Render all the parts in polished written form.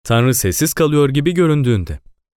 Tanrı sessiz kalıyor gibi göründüğünde.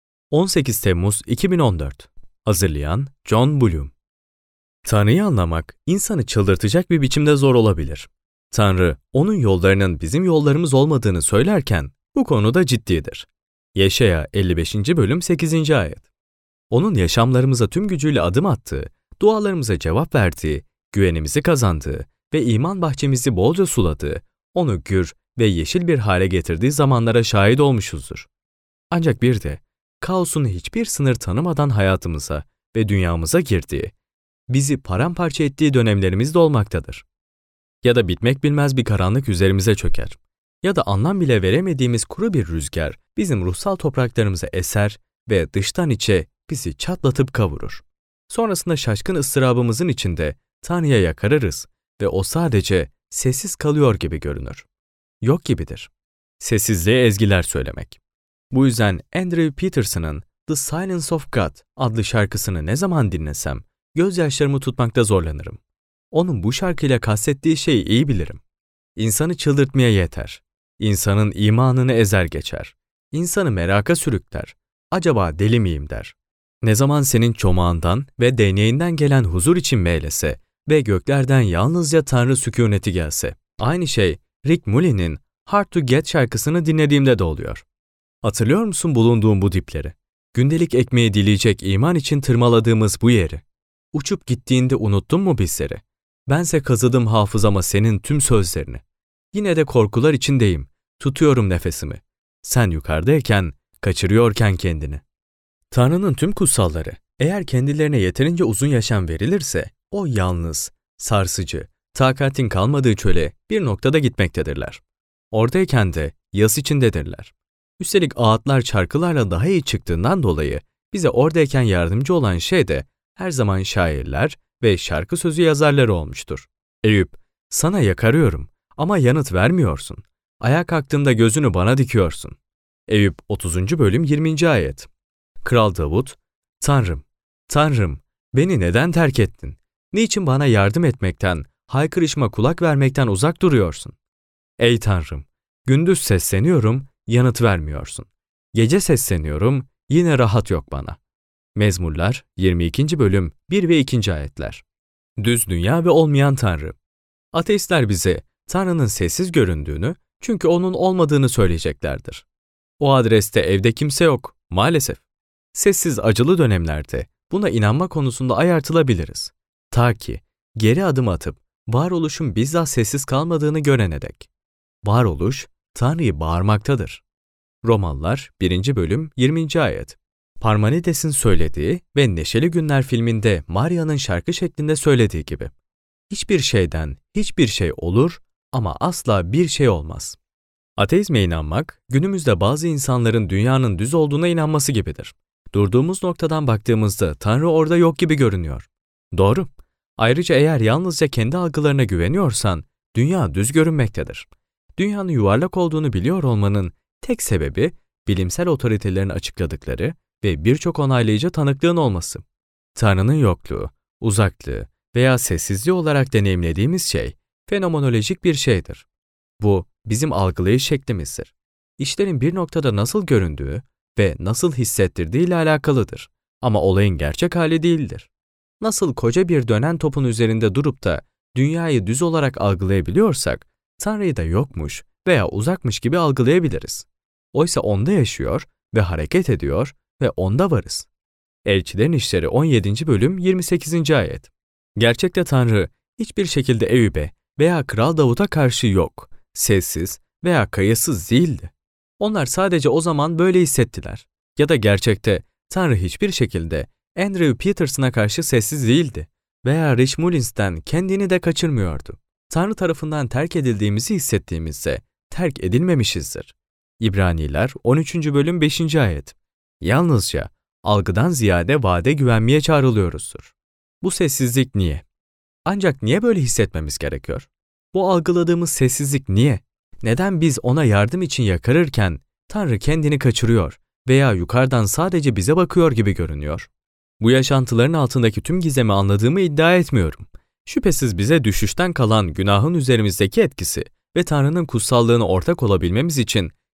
18 Temmuz 2014. Hazırlayan John Bloom. Tanrı'yı anlamak, insanı çıldırtacak bir biçimde zor olabilir. Tanrı, onun yollarının bizim yollarımız olmadığını söylerken bu konuda ciddidir. Yeşaya 55. bölüm 8. ayet. Onun yaşamlarımıza tüm gücüyle adım attığı, dualarımıza cevap verdiği, güvenimizi kazandığı ve iman bahçemizi bolca suladığı, onu gür ve yeşil bir hale getirdiği zamanlara şahit olmuşuzdur. Ancak bir de, kaosun hiçbir sınır tanımadan hayatımıza ve dünyamıza girdiği, bizi paramparça ettiği dönemlerimiz de olmaktadır. Ya da bitmek bilmez bir karanlık üzerimize çöker. Ya da anlam bile veremediğimiz kuru bir rüzgar bizim ruhsal topraklarımıza eser ve dıştan içe bizi çatlatıp kavurur. Sonrasında şaşkın ıstırabımızın içinde Tanrı'ya yakarırız ve o sadece sessiz kalıyor gibi görünür. Yok gibidir. Sessizliğe ezgiler söylemek. Bu yüzden Andrew Peterson'ın The Silence of God adlı şarkısını ne zaman dinlesem gözyaşlarımı tutmakta zorlanırım. Onun bu şarkıyla kastettiği şeyi iyi bilirim. İnsanı çıldırtmaya yeter. İnsanın imanını ezer geçer. İnsanı meraka sürükler. Acaba deli miyim der. Ne zaman senin çomağından ve değneğinden gelen huzur için meylese ve göklerden yalnızca Tanrı sükûneti gelse. Aynı şey Rick Mully'nin Hard to Get şarkısını dinlediğimde de oluyor. Hatırlıyor musun bulunduğum bu dipleri? Gündelik ekmeği dileyecek iman için tırmaladığımız bu yeri. Uçup gittiğinde unuttun mu bizleri? Bense kazıdım hafızama senin tüm sözlerini. Yine de korkular içindeyim, tutuyorum nefesimi. Sen yukarıdayken, kaçırıyorken kendini. Tanrı'nın tüm kutsalları, eğer kendilerine yeterince uzun yaşam verilirse, o yalnız, sarsıcı, takatin kalmadığı çöle bir noktada gitmektedirler. Oradayken de yas içindedirler. Üstelik ağıtlar çarkılarla daha iyi çıktığından dolayı bize oradayken yardımcı olan şey de her zaman şairler ve şarkı sözü yazarları olmuştur. Eyüp, sana yakarıyorum ama yanıt vermiyorsun. Ayağa kalktığımda gözünü bana dikiyorsun. Eyüp 30. bölüm 20. ayet. Kral Davut, Tanrım, Tanrım, beni neden terk ettin? Niçin bana yardım etmekten, haykırışıma kulak vermekten uzak duruyorsun? Ey Tanrım, gündüz sesleniyorum, yanıt vermiyorsun. Gece sesleniyorum, yine rahat yok bana. Mezmurlar 22. bölüm 1 ve 2. ayetler. Düz dünya ve olmayan Tanrı. Ateistler bize Tanrı'nın sessiz göründüğünü çünkü onun olmadığını söyleyeceklerdir. O adreste evde kimse yok, maalesef. Sessiz acılı dönemlerde buna inanma konusunda ayartılabiliriz. Ta ki geri adım atıp varoluşun bizzat sessiz kalmadığını görene dek. Varoluş, Tanrı'yı bağırmaktadır. Romalılar 1. bölüm 20. ayet. Parmenides'in söylediği ve Neşeli Günler filminde Maria'nın şarkı şeklinde söylediği gibi. Hiçbir şeyden hiçbir şey olur ama asla bir şey olmaz. Ateizme inanmak, günümüzde bazı insanların dünyanın düz olduğuna inanması gibidir. Durduğumuz noktadan baktığımızda Tanrı orada yok gibi görünüyor. Doğru. Ayrıca eğer yalnızca kendi algılarına güveniyorsan, dünya düz görünmektedir. Dünyanın yuvarlak olduğunu biliyor olmanın tek sebebi, bilimsel otoritelerin açıkladıkları ve birçok onaylayıcı tanıklığın olması. Tanrı'nın yokluğu, uzaklığı veya sessizliği olarak deneyimlediğimiz şey, fenomenolojik bir şeydir. Bu, bizim algılayış şeklimizdir. İşlerin bir noktada nasıl göründüğü ve nasıl hissettirdiği ile alakalıdır. Ama olayın gerçek hali değildir. Nasıl koca bir dönen topun üzerinde durup da dünyayı düz olarak algılayabiliyorsak, Tanrı'yı da yokmuş veya uzakmış gibi algılayabiliriz. Oysa onda yaşıyor ve hareket ediyor ve onda varız. Elçilerin İşleri 17. bölüm 28. ayet. Gerçekte Tanrı hiçbir şekilde Eyüp'e veya Kral Davut'a karşı yok, sessiz veya kayıtsız değildi. Onlar sadece o zaman böyle hissettiler. Ya da gerçekte Tanrı hiçbir şekilde Andrew Peterson'a karşı sessiz değildi veya Rich Mullins'ten kendini de kaçırmıyordu. Tanrı tarafından terk edildiğimizi hissettiğimizde terk edilmemişizdir. İbraniler 13. bölüm 5. ayet. Yalnızca algıdan ziyade vaade güvenmeye çağrılıyoruzdur. Bu sessizlik niye? Ancak niye böyle hissetmemiz gerekiyor? Bu algıladığımız sessizlik niye? Neden biz ona yardım için yakarırken Tanrı kendini kaçırıyor veya yukarıdan sadece bize bakıyor gibi görünüyor? Bu yaşantıların altındaki tüm gizemi anladığımı iddia etmiyorum. Şüphesiz bize düşüşten kalan günahın üzerimizdeki etkisi ve Tanrı'nın kutsallığına ortak olabilmemiz için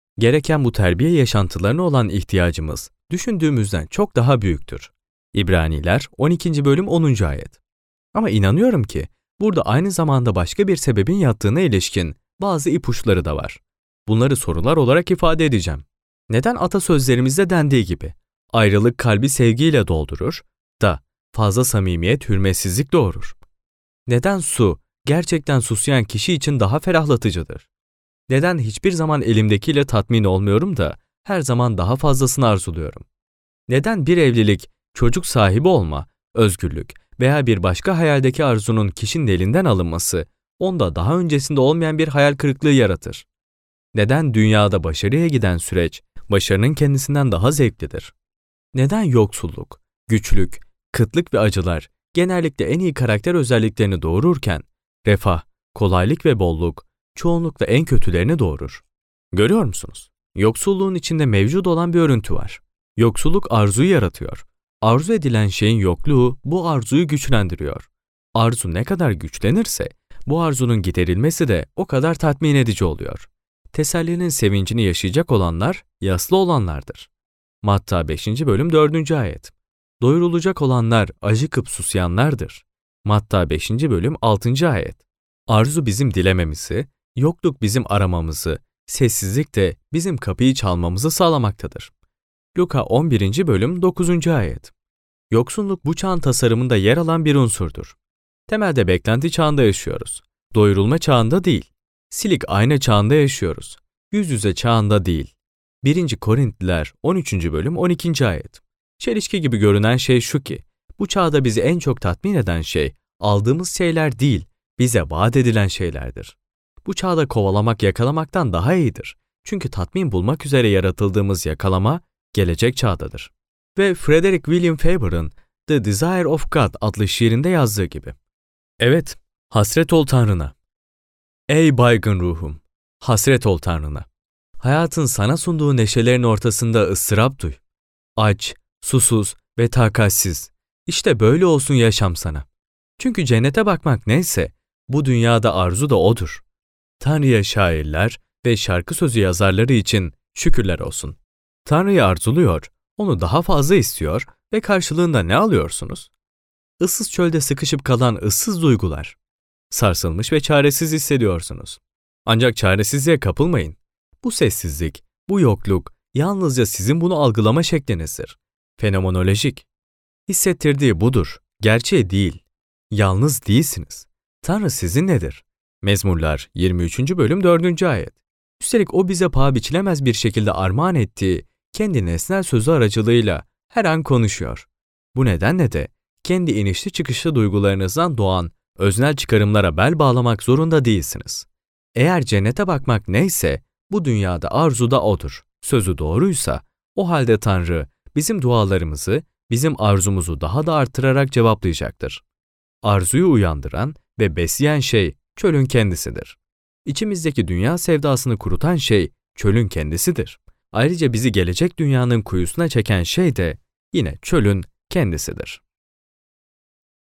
Gereken bu terbiye yaşantılarına olan ihtiyacımız düşündüğümüzden çok daha büyüktür. İbraniler 12. bölüm 10. ayet. Ama inanıyorum ki burada aynı zamanda başka bir sebebin yattığına ilişkin bazı ipuçları da var. Bunları sorular olarak ifade edeceğim. Neden atasözlerimizde dendiği gibi ayrılık kalbi sevgiyle doldurur da fazla samimiyet hürmetsizlik doğurur? Neden su gerçekten susayan kişi için daha ferahlatıcıdır? Neden hiçbir zaman elimdekiyle tatmin olmuyorum da her zaman daha fazlasını arzuluyorum? Neden bir evlilik, çocuk sahibi olma, özgürlük veya bir başka hayaldeki arzunun kişinin elinden alınması onda daha öncesinde olmayan bir hayal kırıklığı yaratır? Neden dünyada başarıya giden süreç başarının kendisinden daha zevklidir? Neden yoksulluk, güçlük, kıtlık ve acılar genellikle en iyi karakter özelliklerini doğururken refah, kolaylık ve bolluk çoğunlukla en kötülerini doğurur? Görüyor musunuz? Yoksulluğun içinde mevcut olan bir örüntü var. Yoksulluk arzuyu yaratıyor. Arzu edilen şeyin yokluğu bu arzuyu güçlendiriyor. Arzu ne kadar güçlenirse bu arzunun giderilmesi de o kadar tatmin edici oluyor. Tesellinin sevincini yaşayacak olanlar yaslı olanlardır. Matta 5. bölüm 4. ayet. Doyurulacak olanlar acıkıp susayanlardır. Matta 5. bölüm 6. ayet. Arzu bizim dilememizi, yokluk bizim aramamızı, sessizlik de bizim kapıyı çalmamızı sağlamaktadır. Luka 11. bölüm 9. ayet. Yoksulluk bu çağın tasarımında yer alan bir unsurdur. Temelde beklenti çağında yaşıyoruz. Doyurulma çağında değil. Silik ayna çağında yaşıyoruz. Yüz yüze çağında değil. 1. Korintliler 13. bölüm 12. ayet. Çelişki gibi görünen şey şu ki, bu çağda bizi en çok tatmin eden şey, aldığımız şeyler değil, bize vaat edilen şeylerdir. Bu çağda kovalamak yakalamaktan daha iyidir. Çünkü tatmin bulmak üzere yaratıldığımız yakalama, gelecek çağdadır. Ve Frederick William Faber'ın The Desire of God adlı şiirinde yazdığı gibi. Evet, hasret ol Tanrına. Ey baygın ruhum, hasret ol Tanrına. Hayatın sana sunduğu neşelerin ortasında ıstırap duy. Aç, susuz ve takatsiz. İşte böyle olsun yaşam sana. Çünkü cennete bakmak neyse, bu dünyada arzu da odur. Tanrı'ya şairler ve şarkı sözü yazarları için şükürler olsun. Tanrı'yı arzuluyor, onu daha fazla istiyor ve karşılığında ne alıyorsunuz? Issız çölde sıkışıp kalan ıssız duygular. Sarsılmış ve çaresiz hissediyorsunuz. Ancak çaresizliğe kapılmayın. Bu sessizlik, bu yokluk yalnızca sizin bunu algılama şeklinizdir. Fenomenolojik. Hissettirdiği budur, gerçeği değil. Yalnız değilsiniz. Tanrı sizinledir. Mezmurlar 23. bölüm 4. ayet. Üstelik o bize paha biçilemez bir şekilde armağan ettiği kendi nesnel sözü aracılığıyla her an konuşuyor. Bu nedenle de kendi inişli çıkışlı duygularınızdan doğan öznel çıkarımlara bel bağlamak zorunda değilsiniz. Eğer cennete bakmak neyse, bu dünyada arzu da odur. Sözü doğruysa, o halde Tanrı bizim dualarımızı, bizim arzumuzu daha da artırarak cevaplayacaktır. Arzuyu uyandıran ve besleyen şey çölün kendisidir. İçimizdeki dünya sevdasını kurutan şey çölün kendisidir. Ayrıca bizi gelecek dünyanın kuyusuna çeken şey de yine çölün kendisidir.